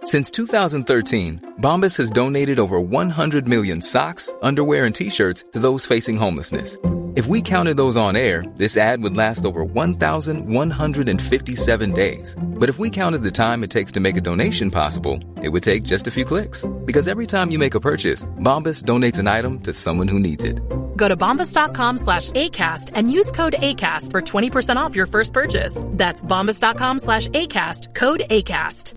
Since 2013, Bombas has donated over 100 million socks, underwear, and T-shirts to those facing homelessness. If we counted those on air, this ad would last over 1,157 days. But if we counted the time it takes to make a donation possible, it would take just a few clicks. Because every time you make a purchase, Bombas donates an item to someone who needs it. Go to bombas.com/ACAST and use code ACAST for 20% off your first purchase. That's bombas.com/ACAST, code ACAST.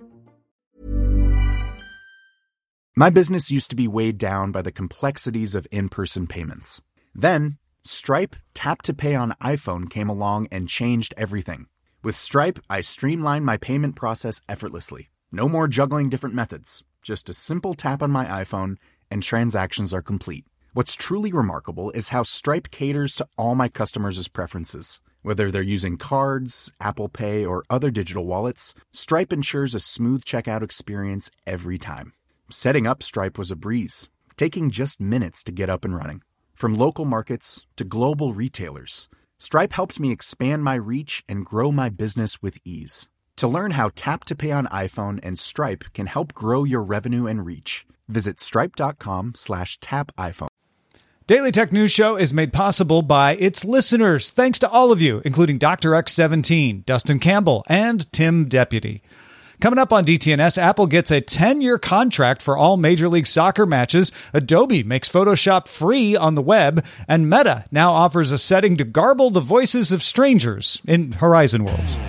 My business used to be weighed down by the complexities of in-person payments. Then, Stripe Tap to Pay on iPhone came along and changed everything. With Stripe, I streamlined my payment process effortlessly. No more juggling different methods. Just a simple tap on my iPhone and transactions are complete. What's truly remarkable is how Stripe caters to all my customers' preferences. Whether they're using cards, Apple Pay, or other digital wallets, Stripe ensures a smooth checkout experience every time. Setting up Stripe was a breeze, taking just minutes to get up and running. From local markets to global retailers, Stripe helped me expand my reach and grow my business with ease. To learn how Tap to Pay on iPhone and Stripe can help grow your revenue and reach, visit stripe.com/tapiphone. Daily Tech News Show is made possible by its listeners. Thanks to all of you, including Dr. X17, Dustin Campbell, and Tim Deputy. Coming up on DTNS, Apple gets a 10-year contract for all Major League Soccer matches. Adobe makes Photoshop free on the web. And Meta now offers a setting to garble the voices of strangers in Horizon Worlds.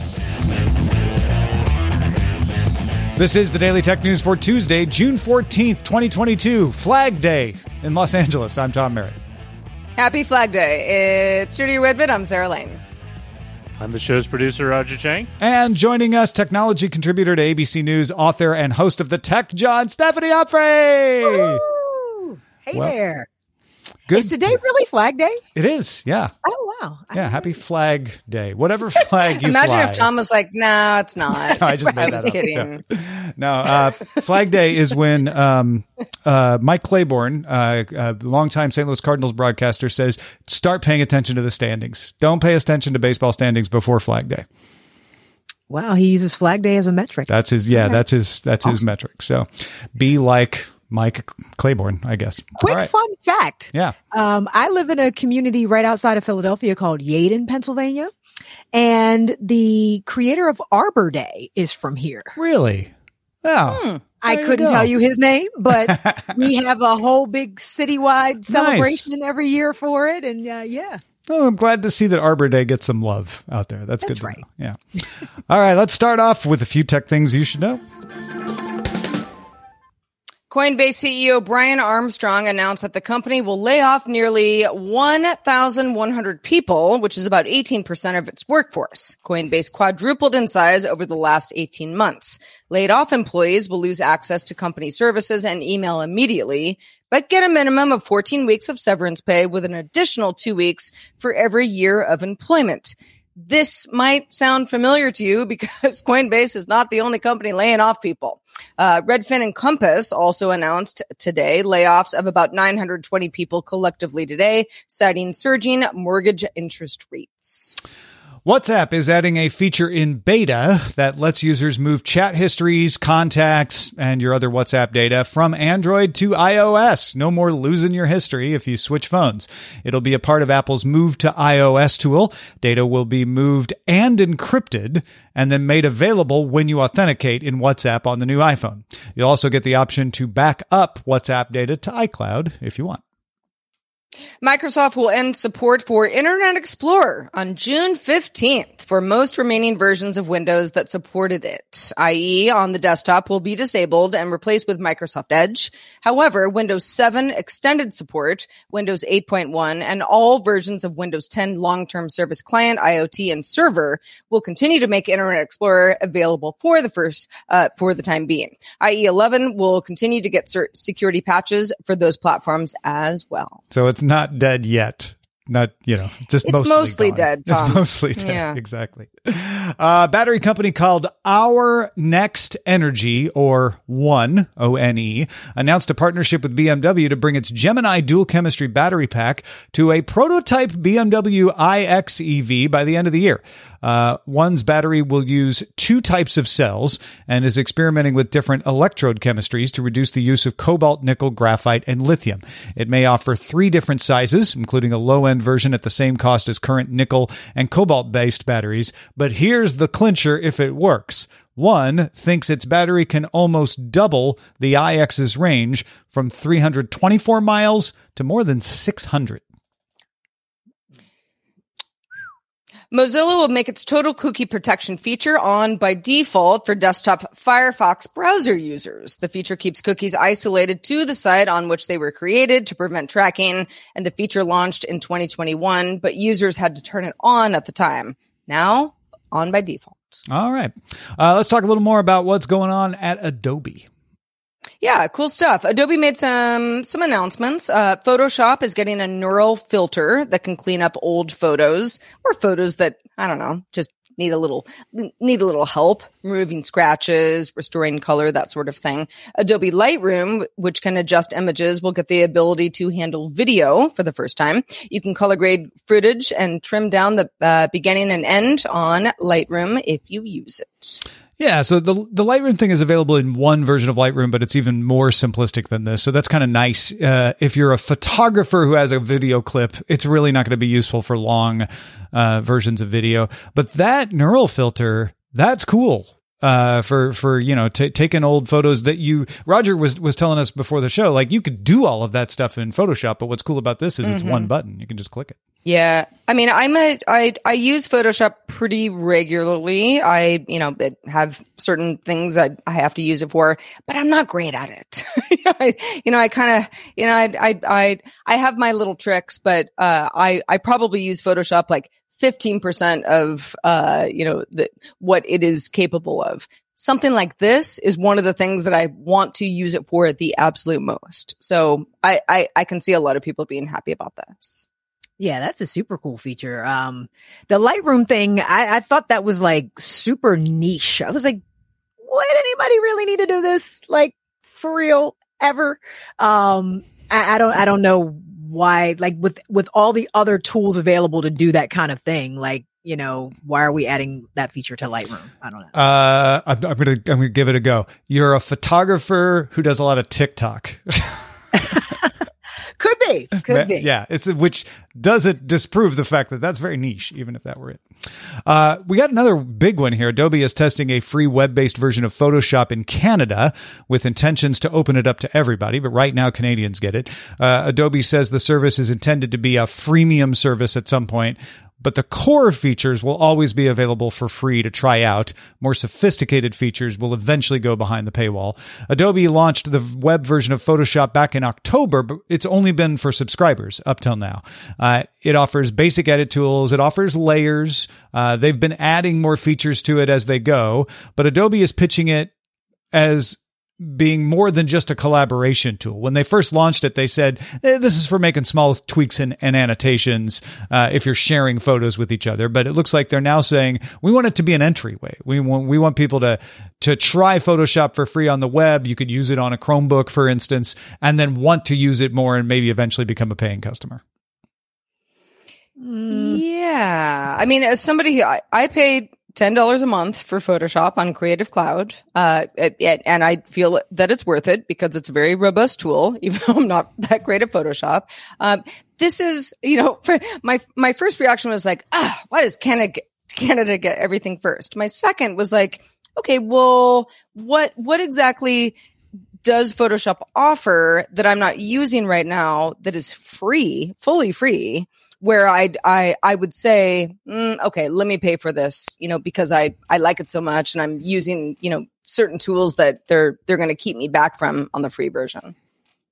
This is the Daily Tech News for Tuesday, June 14th, 2022, Flag Day in Los Angeles. I'm Tom Merritt. Happy Flag Day. It's Judy Redmond. I'm Sarah Lane. I'm the show's producer, Roger Chang. And joining us, technology contributor to ABC News, author and host of The Tech John, Stephanie Humphrey. Woo! Hey there. Good. Is today really Flag Day? It is, yeah. Oh, wow. Yeah, happy Flag Day. Whatever flag you Imagine fly. if Tom was like, no, it's not. No, I just made was that up. kidding. Yeah. No, Flag Day is when Mike Claiborne, a longtime St. Louis Cardinals broadcaster, says, start paying attention to the standings. Don't pay attention to baseball standings before Flag Day. Wow, he uses Flag Day as a metric. That's his, yeah, that's his metric. So be like Mike Claiborne, I guess. Quick fun fact. Yeah. I live in a community right outside of Philadelphia called Yeadon, Pennsylvania. And the creator of Arbor Day is from here. Really? Oh. I couldn't tell you his name, but we have a whole big citywide celebration every year for it. And yeah. Oh, I'm glad to see that Arbor Day gets some love out there. That's good to right. know. Yeah. All right, let's start off with a few tech things you should know. Coinbase CEO Brian Armstrong announced that the company will lay off nearly 1,100 people, which is about 18% of its workforce. Coinbase quadrupled in size over the last 18 months. Laid off employees will lose access to company services and email immediately, but get a minimum of 14 weeks of severance pay with an additional 2 weeks for every year of employment. This might sound familiar to you because Coinbase is not the only company laying off people. Redfin and Compass also announced today layoffs of about 920 people collectively today, citing surging mortgage interest rates. WhatsApp is adding a feature in beta that lets users move chat histories, contacts, and your other WhatsApp data from Android to iOS. No more losing your history if you switch phones. It'll be a part of Apple's Move to iOS tool. Data will be moved and encrypted and then made available when you authenticate in WhatsApp on the new iPhone. You'll also get the option to back up WhatsApp data to iCloud if you want. Microsoft will end support for Internet Explorer on June 15th for most remaining versions of Windows that supported it, i.e. on the desktop will be disabled and replaced with Microsoft Edge. However, Windows 7 extended support, Windows 8.1, and all versions of Windows 10 long-term service client, IoT, and server will continue to make Internet Explorer available for the time being. IE 11 will continue to get security patches for those platforms as well. So it's not dead yet. not, just It's mostly mostly gone. dead, Tom. It's mostly dead. Yeah. Exactly. Battery company called Our Next Energy, or ONE, O-N-E, announced a partnership with BMW to bring its Gemini dual chemistry battery pack to a prototype BMW iX EV by the end of the year. ONE's battery will use two types of cells and is experimenting with different electrode chemistries to reduce the use of cobalt, nickel, graphite, and lithium. It may offer 3 different sizes, including a low-end version at the same cost as current nickel and cobalt-based batteries. But here's the clincher if it works. ONE thinks its battery can almost double the iX's range from 324 miles to more than 600. Mozilla will make its total cookie protection feature on by default for desktop Firefox browser users. The feature keeps cookies isolated to the site on which they were created to prevent tracking, and the feature launched in 2021, but users had to turn it on at the time. Now, on by default. All right. Let's talk a little more about what's going on at Adobe. Yeah, cool stuff. Adobe made some announcements. Photoshop is getting a neural filter that can clean up old photos or photos that, I don't know, just need a little help, removing scratches, restoring color, that sort of thing. Adobe Lightroom, which can adjust images, will get the ability to handle video for the first time. You can color grade footage and trim down the beginning and end on Lightroom if you use it. Yeah, so the Lightroom thing is available in one version of Lightroom, but it's even more simplistic than this. So that's kind of nice. If you're a photographer who has a video clip, it's really not going to be useful for long versions of video. But that neural filter, that's cool. For taking old photos that Roger was telling us before the show, like you could do all of that stuff in Photoshop, but what's cool about this is it's one button. You can just click it. Yeah. I mean, I use Photoshop pretty regularly. I have certain things that I have to use it for, but I'm not great at it. I have my little tricks, but, I probably use Photoshop like 15% of, what it is capable of. Something like this is one of the things that I want to use it for at the absolute most. So I can see a lot of people being happy about this. Yeah, that's a super cool feature. The Lightroom thing, I thought that was like super niche. I was like, would anybody really need to do this? Like for real ever? I don't know why, like with all the other tools available to do that kind of thing, like, why are we adding that feature to Lightroom? I don't know. I'm gonna give it a go. You're a photographer who does a lot of TikTok. Could be. Yeah, which doesn't disprove the fact that that's very niche, even if that were it. We got another big one here. Adobe is testing a free web-based version of Photoshop in Canada with intentions to open it up to everybody, but right now Canadians get it. Adobe says the service is intended to be a freemium service at some point, but the core features will always be available for free to try out. More sophisticated features will eventually go behind the paywall. Adobe launched the web version of Photoshop back in October, but it's only been for subscribers up till now. It offers basic edit tools. It offers layers. They've been adding more features to it as they go, but Adobe is pitching it as being more than just a collaboration tool. When they first launched it, they said, this is for making small tweaks and annotations if you're sharing photos with each other. But it looks like they're now saying, we want it to be an entryway. We want people to try Photoshop for free on the web. You could use it on a Chromebook, for instance, and then want to use it more and maybe eventually become a paying customer. Yeah. I mean, as somebody who I paid $10 a month for Photoshop on Creative Cloud. And I feel that it's worth it because it's a very robust tool, even though I'm not that great at Photoshop. This is, for my first reaction was like, why does Canada get everything first? My second was like, okay, well, what exactly does Photoshop offer that I'm not using right now that is free, fully free? Where I would say, okay, let me pay for this, because I like it so much and I'm using, certain tools that they're going to keep me back from on the free version.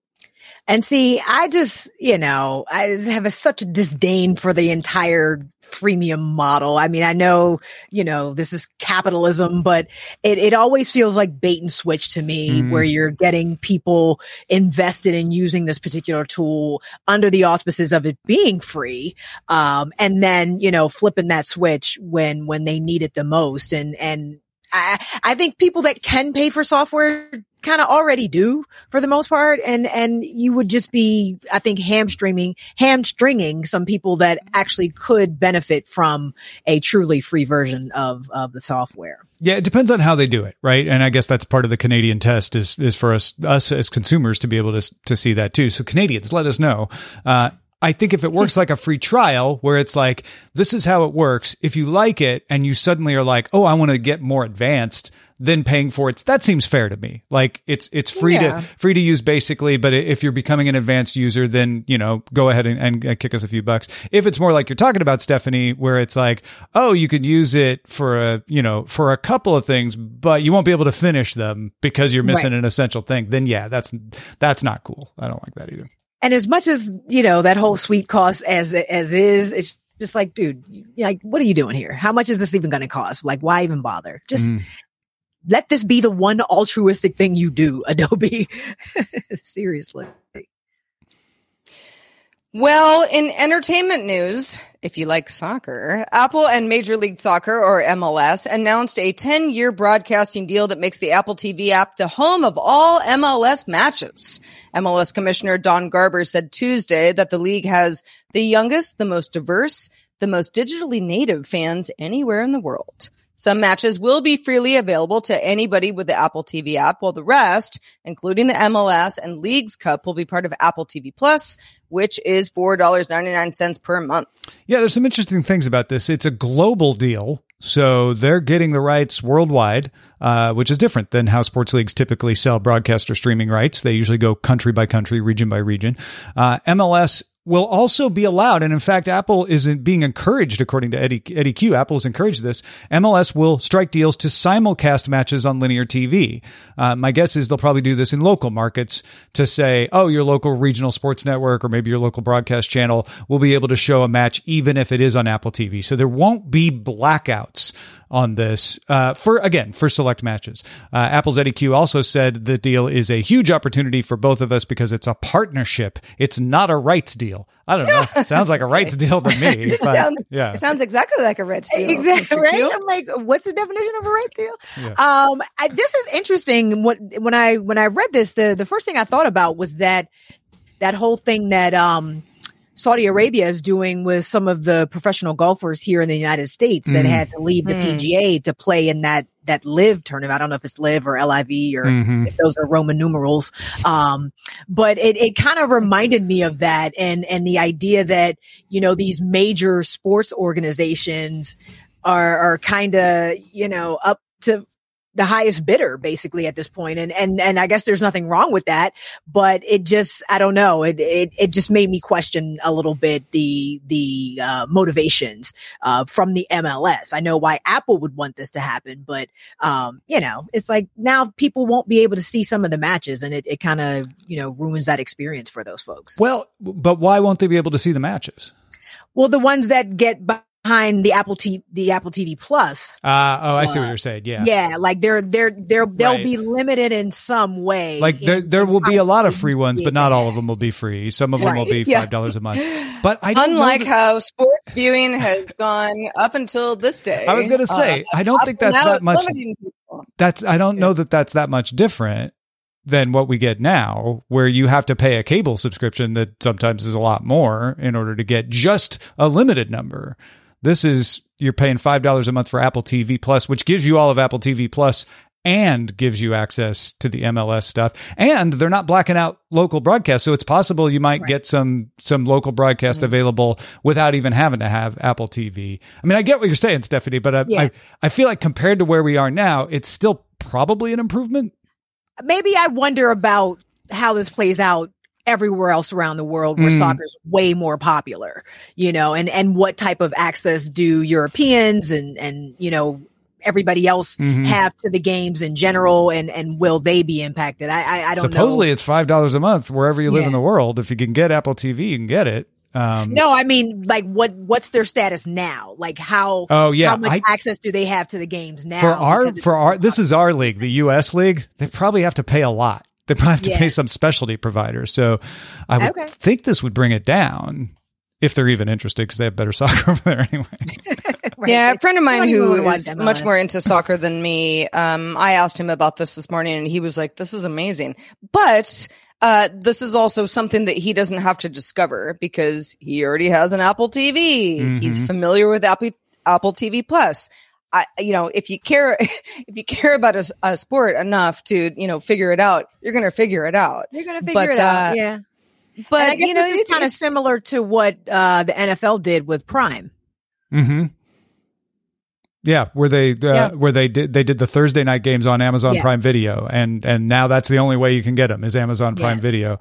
And see, I just have such a disdain for the entire freemium model. I mean, I know, this is capitalism, but it always feels like bait and switch to me, where you're getting people invested in using this particular tool under the auspices of it being free. And then, flipping that switch when they need it the most. And I think people that can pay for software kind of already do for the most part. And you would just be, I think, hamstringing some people that actually could benefit from a truly free version of the software. Yeah, it depends on how they do it, right? And I guess that's part of the Canadian test is for us as consumers to be able to see that too. So Canadians, let us know. I think if it works like a free trial where it's like, this is how it works. If you like it and you suddenly are like, oh, I want to get more advanced, then paying for it, that seems fair to me. Like it's free to use basically. But if you're becoming an advanced user, then, go ahead and kick us a few bucks. If it's more like you're talking about, Stephanie, where it's like, oh, you could use it for a couple of things, but you won't be able to finish them because you're missing an essential thing. Then yeah, that's not cool. I don't like that either. And as much as, that whole suite costs as is, it's just like, dude, like, what are you doing here? How much is this even going to cost? Like, why even bother? Just let this be the one altruistic thing you do, Adobe. Seriously. Well, in entertainment news, if you like soccer, Apple and Major League Soccer, or MLS, announced a 10-year broadcasting deal that makes the Apple TV app the home of all MLS matches. MLS Commissioner Don Garber said Tuesday that the league has the youngest, the most diverse, the most digitally native fans anywhere in the world. Some matches will be freely available to anybody with the Apple TV app, while the rest, including the MLS and Leagues Cup, will be part of Apple TV Plus, which is $4.99 per month. Yeah, there's some interesting things about this. It's a global deal, so they're getting the rights worldwide, which is different than how sports leagues typically sell broadcast or streaming rights. They usually go country by country, region by region. MLS will also be allowed. And in fact, Apple is being encouraged, according to Eddie Q. Apple has encouraged this. MLS will strike deals to simulcast matches on linear TV. My guess is they'll probably do this in local markets to say, oh, your local regional sports network or maybe your local broadcast channel will be able to show a match even if it is on Apple TV. So there won't be blackouts on this for select matches. Apple's Eddie Q also said the deal is a huge opportunity for both of us because it's a partnership. It's not a rights deal. I don't know. It sounds like a rights deal to me. It sounds exactly like a rights deal. Exactly, right? I'm like, what's the definition of a rights deal? Yeah. This is interesting. When I read this, the first thing I thought about was that whole thing that Saudi Arabia is doing with some of the professional golfers here in the United States that had to leave the PGA to play in that LIV tournament. I don't know if it's LIV or LIV or if those are Roman numerals. But it kind of reminded me of that and the idea that, these major sports organizations are kind of, up to the highest bidder basically at this point. And I guess there's nothing wrong with that, but it just, I don't know. It just made me question a little bit the motivations, from the MLS. I know why Apple would want this to happen, but, it's like now people won't be able to see some of the matches and it kind of, ruins that experience for those folks. Well, but why won't they be able to see the matches? Well, the ones that get behind the Apple TV Plus. I see what you're saying. Yeah. Yeah. Like they'll be limited in some way. Like there will be a lot of free ones, but not all of them will be free. Some of them will be $5 a month. But I don't Unlike how sports viewing has gone up until this day. I was going to say, I don't think that's that much. I don't know that that's that much different than what we get now, where you have to pay a cable subscription that sometimes is a lot more in order to get just a limited number. This is, you're paying $5 a month for Apple TV Plus, which gives you all of Apple TV Plus and gives you access to the MLS stuff. And they're not blacking out local broadcast. So it's possible you might get some local broadcast available without even having to have Apple TV. I mean, I get what you're saying, Stephanie, but I feel like compared to where we are now, it's still probably an improvement. Maybe I wonder about how this plays out everywhere else around the world where soccer's way more popular, and what type of access do Europeans and everybody else have to the games in general, and will they be impacted? I don't know. Supposedly it's $5 a month wherever you live in the world. If you can get Apple TV, you can get it. No, I mean, like, what's their status now? Like, how much access do they have to the games now? This is our league, the US league. They probably have to pay a lot. They probably have to pay some specialty provider. So I would think this would bring it down if they're even interested, because they have better soccer over there anyway. Right. Yeah, a friend of mine who is much more into soccer than me, I asked him about this morning, and he was like, this is amazing. But this is also something that he doesn't have to discover, because he already has an Apple TV. He's familiar with Apple TV Plus. If you care about a sport enough to, figure it out, you're going to figure it out. You're going to figure it out. Yeah. But I guess this is kind of similar to what the NFL did with Prime. Mm-hmm. Yeah, where they did the Thursday night games on Amazon Prime Video, and now that's the only way you can get them is Amazon Prime Video.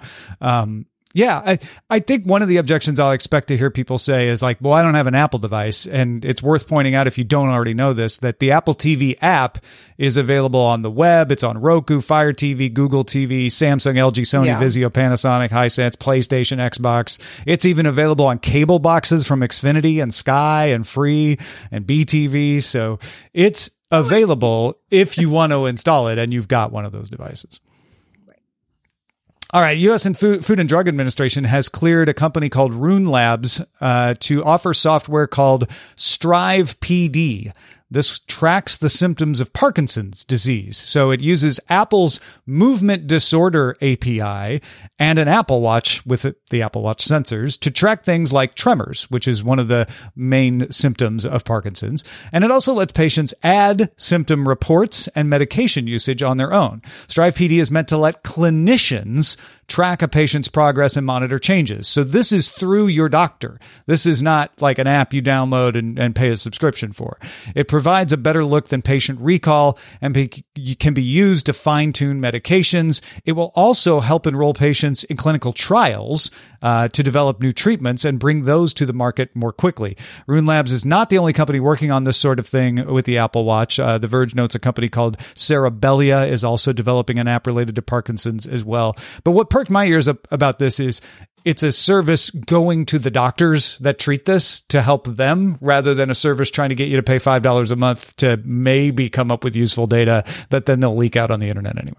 I think one of the objections I'll expect to hear people say is like, well, I don't have an Apple device. And it's worth pointing out, if you don't already know this, that the Apple TV app is available on the web. It's on Roku, Fire TV, Google TV, Samsung, LG, Sony, Vizio, Panasonic, Hisense, PlayStation, Xbox. It's even available on cable boxes from Xfinity and Sky and Free and BTV. So it's available if you want to install it and you've got one of those devices. All right, U.S. and Food and Drug Administration has cleared a company called Rune Labs to offer software called Strive PD. This tracks the symptoms of Parkinson's disease. So it uses Apple's movement disorder API and an Apple Watch with the Apple Watch sensors to track things like tremors, which is one of the main symptoms of Parkinson's. And it also lets patients add symptom reports and medication usage on their own. Strive PD is meant to let clinicians track a patient's progress and monitor changes. So this is through your doctor. This is not like an app you download and pay a subscription for. It provides a better look than patient recall and can be used to fine-tune medications. It will also help enroll patients in clinical trials to develop new treatments and bring those to the market more quickly. Rune Labs is not the only company working on this sort of thing with the Apple Watch. The Verge notes a company called Cerebellia is also developing an app related to Parkinson's as well. But what perked my ears up about this is it's a service going to the doctors that treat this to help them, rather than a service trying to get you to pay $5 a month to maybe come up with useful data that then they'll leak out on the internet anyway.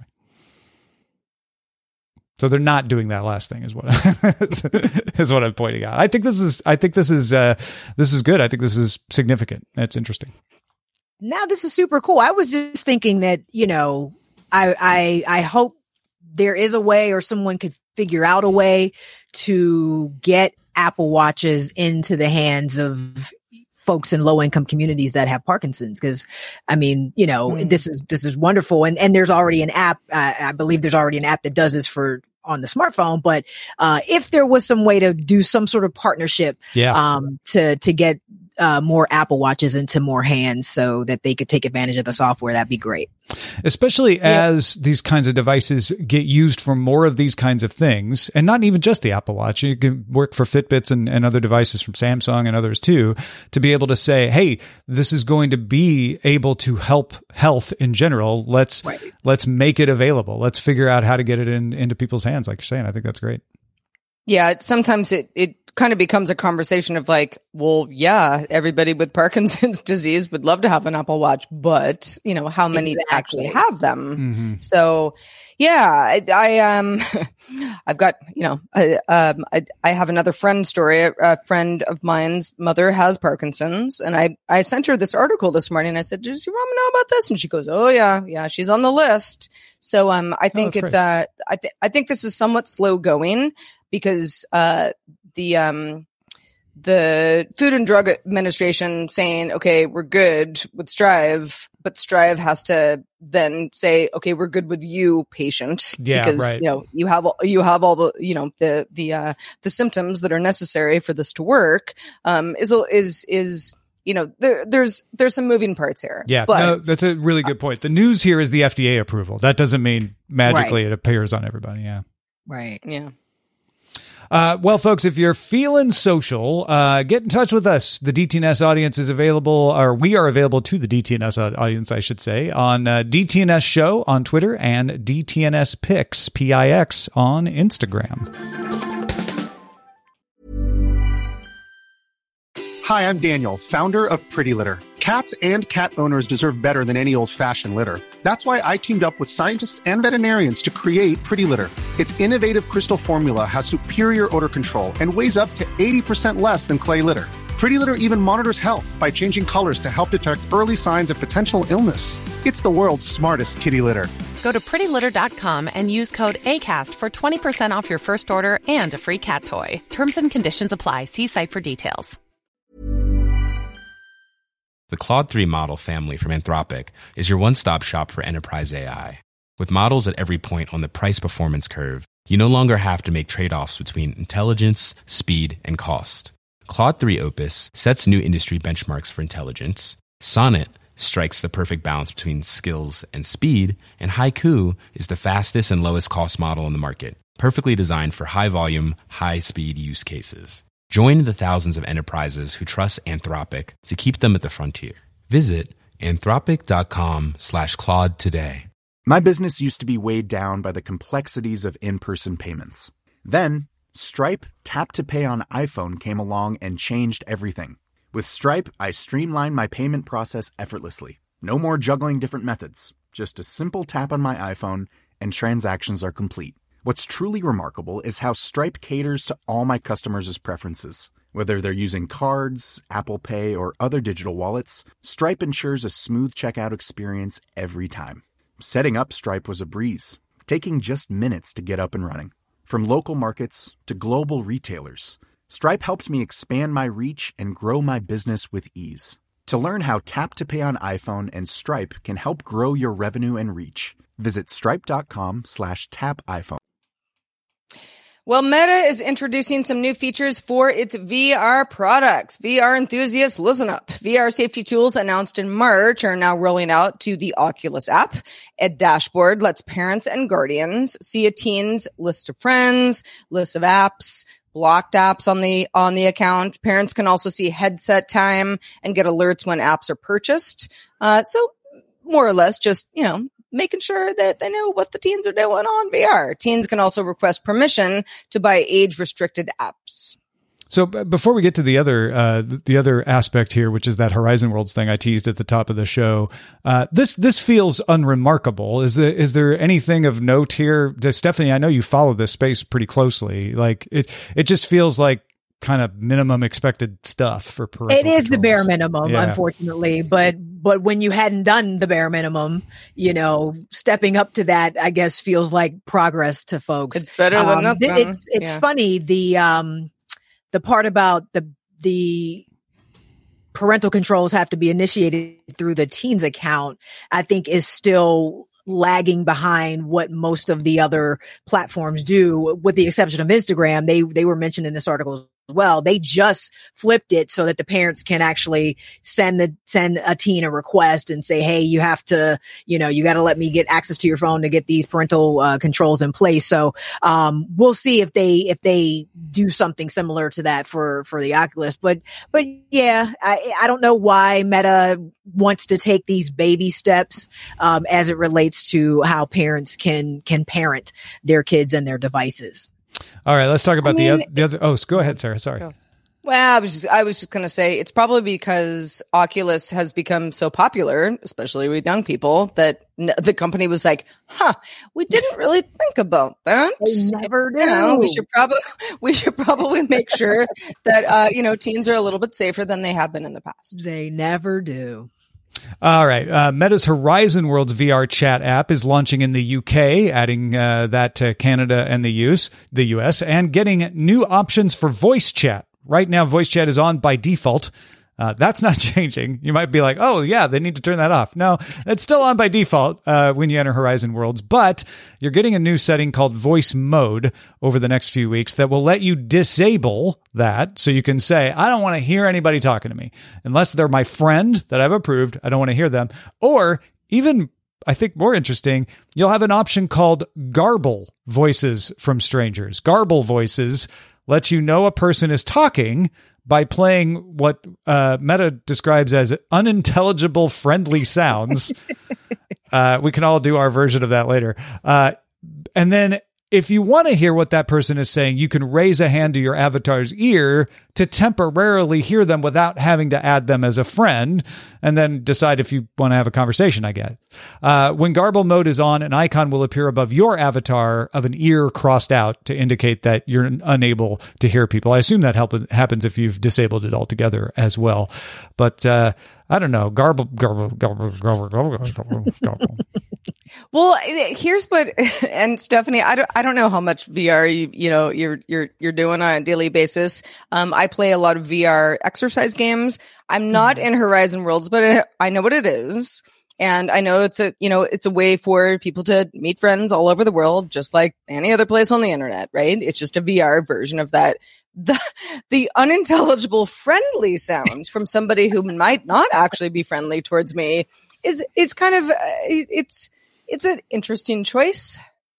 So they're not doing that last thing, is what I'm pointing out. I think this is good. I think this is significant. It's interesting. Now this is super cool. I was just thinking that, I hope there is a way, or someone could figure out a way to get Apple Watches into the hands of folks in low income communities that have Parkinson's. Cause I mean, this is wonderful. And there's already an app. I believe there's already an app that does this on the smartphone. But, if there was some way to do some sort of partnership, to get, more Apple Watches into more hands so that they could take advantage of the software, that'd be great. Especially as these kinds of devices get used for more of these kinds of things, and not even just the Apple Watch. You can work for Fitbits and other devices from Samsung and others too, to be able to say, hey, this is going to be able to help health in general. Let's make it available. Let's figure out how to get it into people's hands. Like you're saying, I think that's great. Yeah, sometimes it kind of becomes a conversation of like, well, yeah, everybody with Parkinson's disease would love to have an Apple Watch, but how many actually have them? Mm-hmm. So, yeah, I've got, I have another friend story. A friend of mine's mother has Parkinson's, and I sent her this article this morning. I said, "Does your mom know about this?" And she goes, "Oh yeah, she's on the list." So, I think it's I think this is somewhat slow going, because the Food and Drug Administration saying, okay, we're good with Strive, but Strive has to then say, okay, we're good with you, patient. Yeah, because, right. You have all the, the symptoms that are necessary for this to work, there's some moving parts here. Yeah, but that's a really good point. The news here is the FDA approval. That doesn't mean magically it appears on everybody. Yeah. Right. Yeah. Well, folks, if you're feeling social, get in touch with us. The DTNS audience is available, or we are available to the DTNS audience, I should say, on DTNS Show on Twitter and DTNS Pix, P-I-X, on Instagram. Hi, I'm Daniel, founder of Pretty Litter. Cats and cat owners deserve better than any old-fashioned litter. That's why I teamed up with scientists and veterinarians to create Pretty Litter. Its innovative crystal formula has superior odor control and weighs up to 80% less than clay litter. Pretty Litter even monitors health by changing colors to help detect early signs of potential illness. It's the world's smartest kitty litter. Go to prettylitter.com and use code ACAST for 20% off your first order and a free cat toy. Terms and conditions apply. See site for details. The Claude 3 model family from Anthropic is your one-stop shop for enterprise AI. With models at every point on the price-performance curve, you no longer have to make trade-offs between intelligence, speed, and cost. Claude 3 Opus sets new industry benchmarks for intelligence. Sonnet strikes the perfect balance between skills and speed. And Haiku is the fastest and lowest cost model in the market, perfectly designed for high-volume, high-speed use cases. Join the thousands of enterprises who trust Anthropic to keep them at the frontier. Visit anthropic.com/Claude today. My business used to be weighed down by the complexities of in-person payments. Then, Stripe Tap to Pay on iPhone came along and changed everything. With Stripe, I streamlined my payment process effortlessly. No more juggling different methods. Just a simple tap on my iPhone and transactions are complete. What's truly remarkable is how Stripe caters to all my customers' preferences. Whether they're using cards, Apple Pay, or other digital wallets, Stripe ensures a smooth checkout experience every time. Setting up Stripe was a breeze, taking just minutes to get up and running. From local markets to global retailers, Stripe helped me expand my reach and grow my business with ease. To learn how Tap to Pay on iPhone and Stripe can help grow your revenue and reach, visit stripe.com/tapiphone. Well, Meta is introducing some new features for its VR products. VR enthusiasts, listen up. VR safety tools announced in March are now rolling out to the Oculus app. A dashboard lets parents and guardians see a teen's list of friends, list of apps, blocked apps on the account. Parents can also see headset time and get alerts when apps are purchased. So more or less just, making sure that they know what the teens are doing on VR. Teens can also request permission to buy age-restricted apps. So before we get to the other aspect here, which is that Horizon Worlds thing I teased at the top of the show, this feels unremarkable. Is there anything of note here? Stephanie, I know you follow this space pretty closely. Like it just feels like kind of minimum expected stuff for parental It is controls. The bare minimum, Yeah. Unfortunately, but when you hadn't done the bare minimum, stepping up to that, I guess, feels like progress to folks. It's better than nothing. It's funny, the part about the parental controls have to be initiated through the teen's account, I think is still lagging behind what most of the other platforms do, with the exception of Instagram. They were mentioned in this article as well. They just flipped it so that the parents can actually send a teen a request and say, hey, you have to, you got to let me get access to your phone to get these parental controls in place. So we'll see if they do something similar to that for the Oculus. But yeah, I don't know why Meta wants to take these baby steps as it relates to how parents can parent their kids and their devices. All right, let's talk about the other. Oh, go ahead, Sarah. Sorry. Well, I was just going to say it's probably because Oculus has become so popular, especially with young people, that the company was like, we didn't really think about that. They never do. We should probably make sure that, teens are a little bit safer than they have been in the past. They never do. All right. Meta's Horizon Worlds VR chat app is launching in the UK, adding that to Canada and the US, and getting new options for voice chat. Right now, voice chat is on by default. That's not changing. You might be like, oh, yeah, they need to turn that off. No, it's still on by default when you enter Horizon Worlds, but you're getting a new setting called voice mode over the next few weeks that will let you disable that. So you can say, I don't want to hear anybody talking to me unless they're my friend that I've approved. I don't want to hear them. Or even, I think more interesting, you'll have an option called garble voices from strangers. Garble voices lets you know a person is talking by playing what Meta describes as unintelligible friendly sounds. We can all do our version of that later. And then if you want to hear what that person is saying, you can raise a hand to your avatar's ear to temporarily hear them without having to add them as a friend, and then decide if you want to have a conversation, I guess. When garble mode is on, an icon will appear above your avatar of an ear crossed out to indicate that you're unable to hear people. I assume that happens if you've disabled it altogether as well. But I don't know. Garble. Well, here's what, and Stephanie, I don't know how much VR you're doing on a daily basis. I play a lot of VR exercise games. I'm not in Horizon Worlds, but I know what it is. And I know it's a way for people to meet friends all over the world, just like any other place on the internet, right? It's just a VR version of that. The unintelligible friendly sounds from somebody who might not actually be friendly towards me is kind of, it's an interesting choice.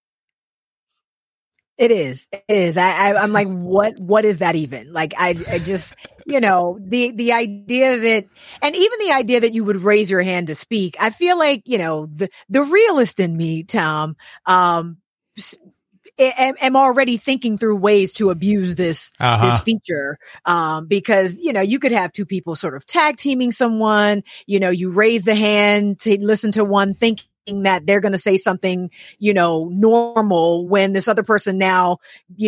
It is. I'm like, what is that even? Like, I just, the idea that, and even the idea that you would raise your hand to speak, I feel like, the realist in me, Tom, am already thinking through ways to abuse this feature. Because, you could have two people sort of tag teaming someone, you raise the hand to listen to one thinking that they're going to say something, normal, when this other person now,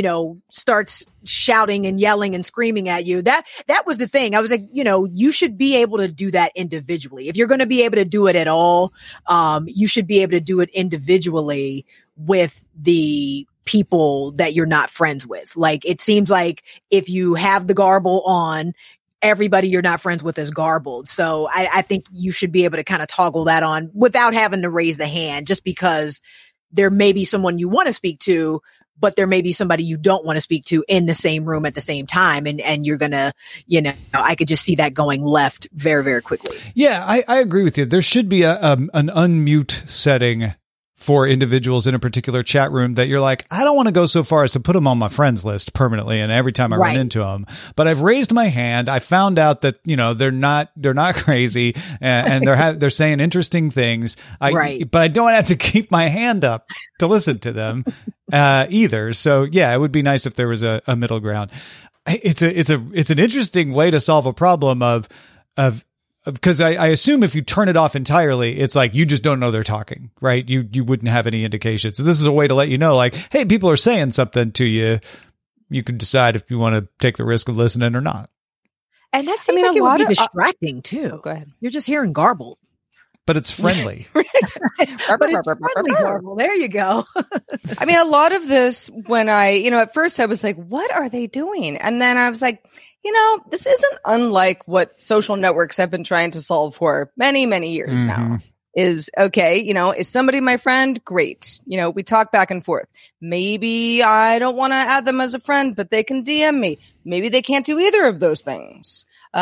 starts shouting and yelling and screaming at you. That was the thing. I was like, you should be able to do that individually. If you're going to be able to do it at all, you should be able to do it individually with the people that you're not friends with. Like, it seems like if you have the garble on, everybody you're not friends with is garbled. So I think you should be able to kind of toggle that on without having to raise the hand, just because there may be someone you want to speak to, but there may be somebody you don't want to speak to in the same room at the same time. And you're going to, I could just see that going left very, very quickly. Yeah, I agree with you. There should be an unmute setting for individuals in a particular chat room that you're like, I don't want to go so far as to put them on my friends list permanently and every time I run into them, but I've raised my hand. I found out that, they're not crazy and they're saying interesting things. But I don't have to keep my hand up to listen to them either. So yeah, it would be nice if there was a middle ground. It's an interesting way to solve a problem of because I assume if you turn it off entirely, it's like you just don't know they're talking, right? You wouldn't have any indication. So this is a way to let you know, like, hey, people are saying something to you. You can decide if you want to take the risk of listening or not. And that seems like it would be distracting too. Go ahead. You're just hearing garble. But it's friendly. But it's friendly garble. There you go. I mean, a lot of this, when at first I was like, what are they doing? And then I was like, this isn't unlike what social networks have been trying to solve for many, many years now. Is okay, is somebody my friend? Great. We talk back and forth. Maybe I don't want to add them as a friend, but they can DM me. Maybe they can't do either of those things.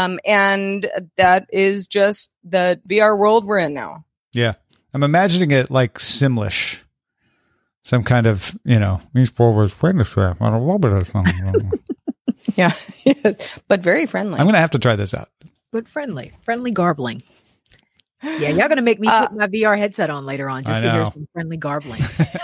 And that is just the VR world we're in now. Yeah. I'm imagining it like Simlish. Some kind of, these forwards friendly strap on a little bit of something. Yeah, but very friendly. I'm going to have to try this out. But friendly garbling. Yeah, y'all going to make me put my VR headset on later on just to hear some friendly garbling.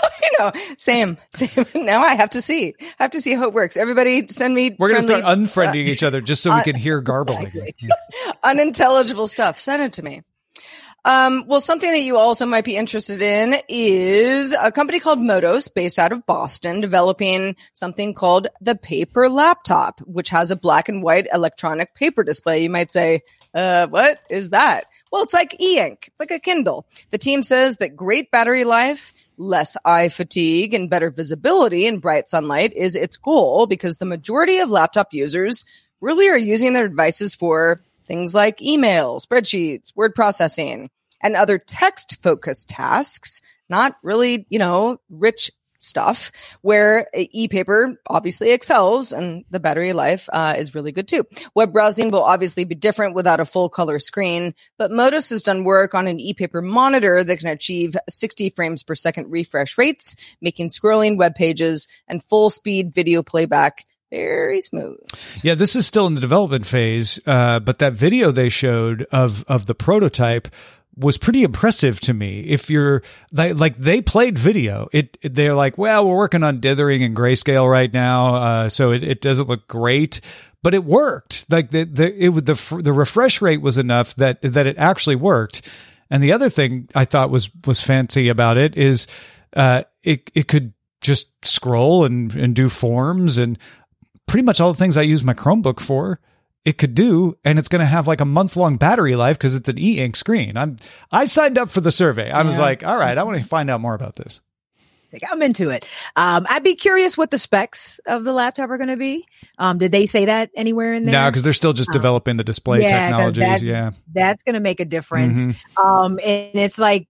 Same. Now I have to see how it works. Everybody send me. We're going to start unfriending each other just so we can hear garbling. Unintelligible stuff. Send it to me. Well, something that you also might be interested in is a company called Motos, based out of Boston, developing something called the Paper Laptop, which has a black and white electronic paper display. You might say, what is that? Well, it's like e-ink. It's like a Kindle. The team says that great battery life, less eye fatigue, and better visibility in bright sunlight is its goal, because the majority of laptop users really are using their devices for things like email, spreadsheets, word processing, and other text-focused tasks, not really, rich stuff, where e-paper obviously excels and the battery life is really good too. Web browsing will obviously be different without a full color screen, but Motos has done work on an e-paper monitor that can achieve 60 frames per second refresh rates, making scrolling web pages and full speed video playback very smooth. Yeah, this is still in the development phase, but that video they showed of the prototype was pretty impressive to me. If you're like, they played video, they're like, well, we're working on dithering and grayscale right now, so it doesn't look great, but it worked. Like the refresh rate was enough that it actually worked. And the other thing I thought was fancy about it is it could just scroll and do forms and pretty much all the things I use my Chromebook for. It could do, and it's going to have like a month-long battery life because it's an e-ink screen. I signed up for the survey. I was like, all right, I want to find out more about this. I'm into it. I'd be curious what the specs of the laptop are going to be. Did they say that anywhere in there? No, because they're still just developing the display technologies. That's going to make a difference. And it's like,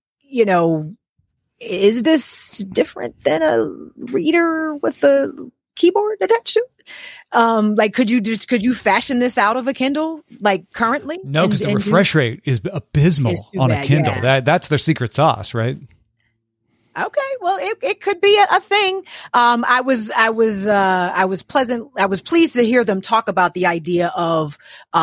is this different than a reader with a keyboard attached to it? Like, could you fashion this out of a Kindle like currently? No, because the refresh rate is abysmal on a Kindle. Yeah. That's their secret sauce, right? Okay, well, it could be a thing. I was pleased to hear them talk about the idea of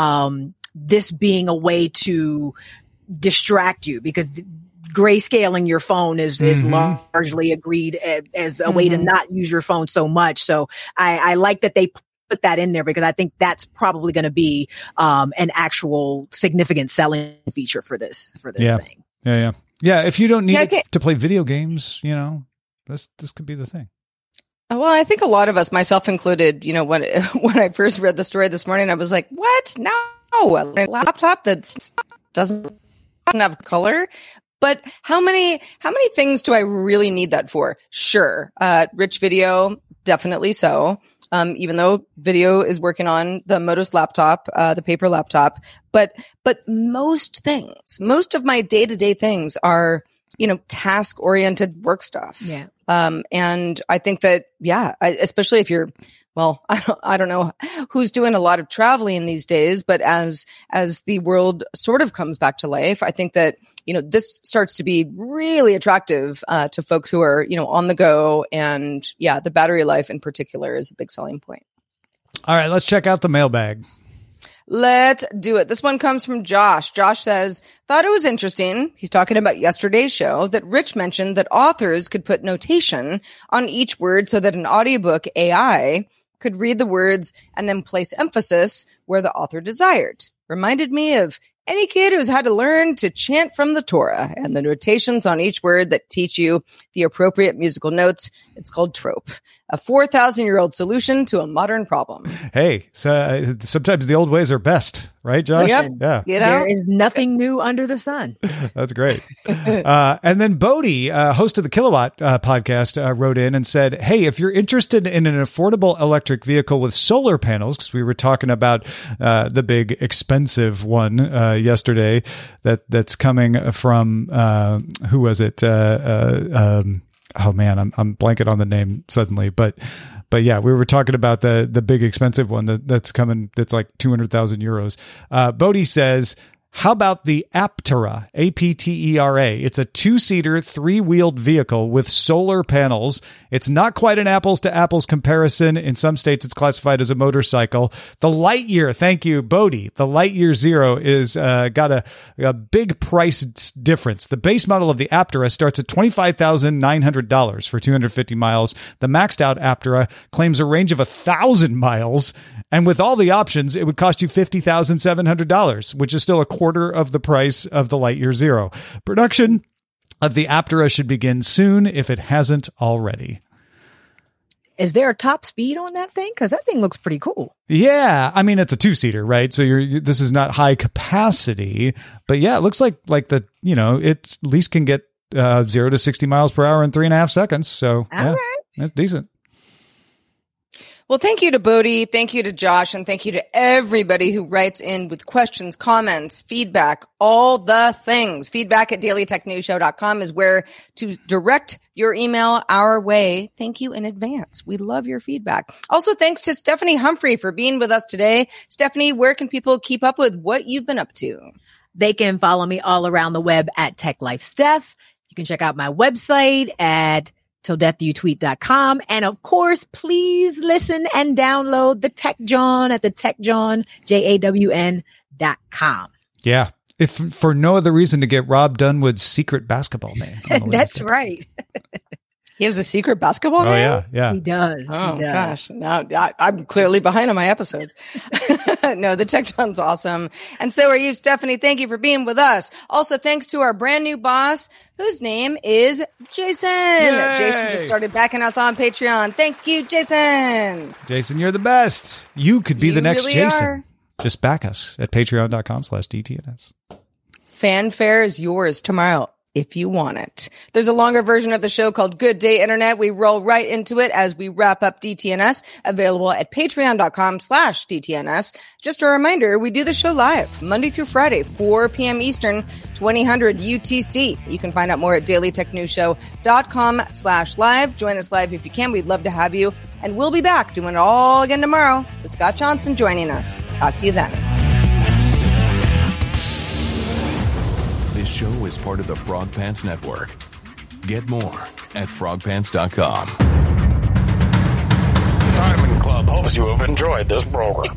this being a way to distract you, because grayscaling your phone is largely agreed as a way to not use your phone so much. So I like that they put that in there, because I think that's probably going to be an actual significant selling feature for this thing. Yeah. If you don't need it to play video games, this could be the thing. Well, I think a lot of us, myself included, when I first read the story this morning, I was like, what? No, a laptop that doesn't have color. But how many things do I really need that for? Sure. Rich video, definitely so. Even though video is working on the Modus laptop, the paper laptop, but most of my day-to-day things are, task-oriented work stuff. Yeah. And I think that, especially if you're, well, I don't know who's doing a lot of traveling these days, but as the world sort of comes back to life, I think that, this starts to be really attractive to folks who are, on the go. And the battery life in particular is a big selling point. All right, let's check out the mailbag. Let's do it. This one comes from Josh. Josh says, thought it was interesting. He's talking about yesterday's show that Rich mentioned that authors could put notation on each word so that an audiobook AI could read the words and then place emphasis where the author desired. Reminded me of any kid who's had to learn to chant from the Torah and the notations on each word that teach you the appropriate musical notes. It's called Trope, a 4,000-year-old solution to a modern problem. Hey, so, sometimes the old ways are best, right, Josh? Yep. Yeah. There is nothing new under the sun. That's great. And then Bodhi, host of the Kilowatt podcast, wrote in and said, hey, if you're interested in an affordable electric vehicle with solar panels, because we were talking about the big expensive one yesterday that's coming from, who was it? Oh man, I'm blanking on the name suddenly, but yeah, we were talking about the big expensive one that's coming. That's like 200,000 euros. Bodhi says, how about the Aptera, A-P-T-E-R-A? It's a 2-seater, 3-wheeled vehicle with solar panels. It's not quite an apples to apples comparison. In some states, it's classified as a motorcycle. The Lightyear, thank you, Bodhi. The Lightyear Zero is got a big price difference. The base model of the Aptera starts at $25,900 for 250 miles. The maxed out Aptera claims a range of 1,000 miles. And with all the options, it would cost you $50,700, which is still a quarter of the price of the Lightyear Zero. Production of the Aptera should begin soon if it hasn't already. Is there a top speed on that thing? Because that thing looks pretty cool. Yeah, I mean it's a 2-seater, right? So this is not high capacity, but yeah, it looks like the it's at least can get 0 to 60 miles per hour in 3.5 seconds. So All right. That's decent. Well, thank you to Bodhi, thank you to Josh, and thank you to everybody who writes in with questions, comments, feedback, all the things. Feedback at dailytechnewsshow.com is where to direct your email our way. Thank you in advance. We love your feedback. Also, thanks to Stephanie Humphrey for being with us today. Stephanie, where can people keep up with what you've been up to? They can follow me all around the web at TechLifeSteph. You can check out my website at tilldeathdouetweet.com. And of course, please listen and download the Tech Jawn at the TechJawn, JAWN.com. Yeah. If for no other reason to get Rob Dunwood's secret basketball name. That's right. He has a secret basketball name? Oh, yeah. Yeah. He does. Oh, gosh. Now I'm clearly behind on my episodes. No, the Tech Jawn's awesome. And so are you, Stephanie. Thank you for being with us. Also, thanks to our brand new boss, whose name is Jason. Yay! Jason just started backing us on Patreon. Thank you, Jason. Jason, you're the best. You could be the next really Jason. are. Just back us at patreon.com/DTNS. Fanfare is yours tomorrow if you want it. There's a longer version of the show called Good Day Internet. We roll right into it as we wrap up DTNS, available at patreon.com/DTNS. Just a reminder, we do the show live Monday through Friday, 4 p.m. Eastern, 2000 UTC. You can find out more at dailytechnewsshow.com/live. Join us live if you can. We'd love to have you. And we'll be back doing it all again tomorrow with Scott Johnson joining us. Talk to you then. This show is part of the Frog Pants Network. Get more at frogpants.com. Diamond Club hopes you have enjoyed this program.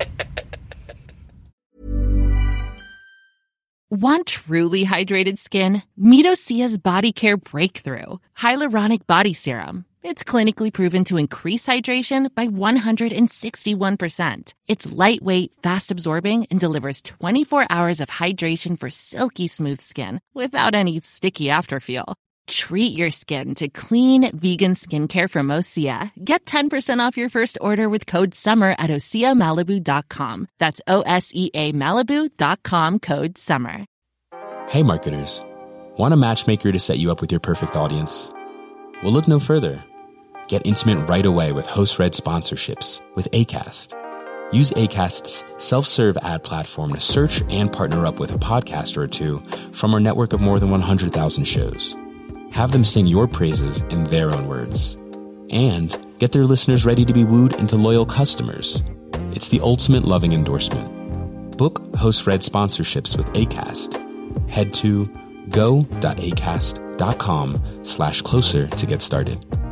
Want truly hydrated skin? Meet Osea's Body Care Breakthrough Hyaluronic Body Serum. It's clinically proven to increase hydration by 161%. It's lightweight, fast-absorbing, and delivers 24 hours of hydration for silky smooth skin without any sticky afterfeel. Treat your skin to clean, vegan skincare from Osea. Get 10% off your first order with code SUMMER at OseaMalibu.com. That's OSEA Malibu.com, code SUMMER. Hey marketers, want a matchmaker to set you up with your perfect audience? Well, look no further. Get intimate right away with host-read sponsorships with Acast. Use Acast's self-serve ad platform to search and partner up with a podcaster or two from our network of more than 100,000 shows. Have them sing your praises in their own words. And get their listeners ready to be wooed into loyal customers. It's the ultimate loving endorsement. Book host-read sponsorships with Acast. Head to go.acast.com/closer to get started.